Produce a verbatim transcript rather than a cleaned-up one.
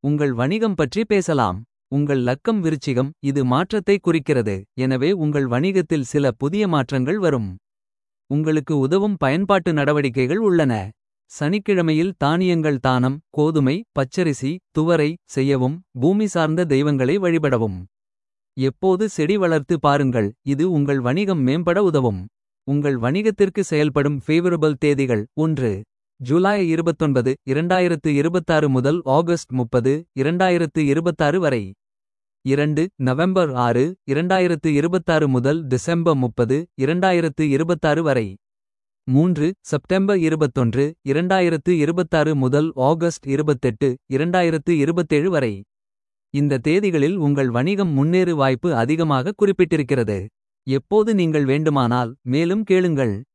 உங்கள் வணிகம் பற்றி பேசலாம். உங்கள் லக்கம் விருச்சிகம், இது மாற்றத்தை குறிக்கிறது. எனவே உங்கள் வணிகத்தில் சில புதிய மாற்றங்கள் வரும். உங்களுக்கு உதவும் பயன்பாட்டு நடவடிக்கைகள் உள்ளன. சனிக்கிழமையில் தானியங்கள் தானம், கோதுமை, பச்சரிசி, துவரை செய்யவும். பூமி சார்ந்த தெய்வங்களை வழிபடவும். எப்போது செடி வளர்த்து பாருங்கள், இது உங்கள் வணிகம் மேம்பட உதவும். உங்கள் வணிகத்திற்கு செயல்படும் ஃபேவரபிள் தேதிகள். ஒன்று ஜூலை இருபத்தொன்பது இரண்டாயிரத்து இருபத்தாறு முதல் ஆகஸ்ட் முப்பது இரண்டாயிரத்து இருபத்தாறு வரை. இரண்டு நவம்பர் ஆறு இரண்டாயிரத்து இருபத்தாறு முதல் டிசம்பர் முப்பது இரண்டாயிரத்து இருபத்தாறு வரை. மூன்று செப்டம்பர் இருபத்தொன்று இரண்டாயிரத்து இருபத்தாறு முதல் ஆகஸ்ட் இருபத்தெட்டு இரண்டாயிரத்து இருபத்தேழு வரை. இந்த தேதிகளில் உங்கள் வணிகம் முன்னேறு வாய்ப்பு அதிகமாக குறிப்பிட்டிருக்கிறது. எப்போது நீங்கள் வேண்டுமானால் மேலும் கேளுங்கள்.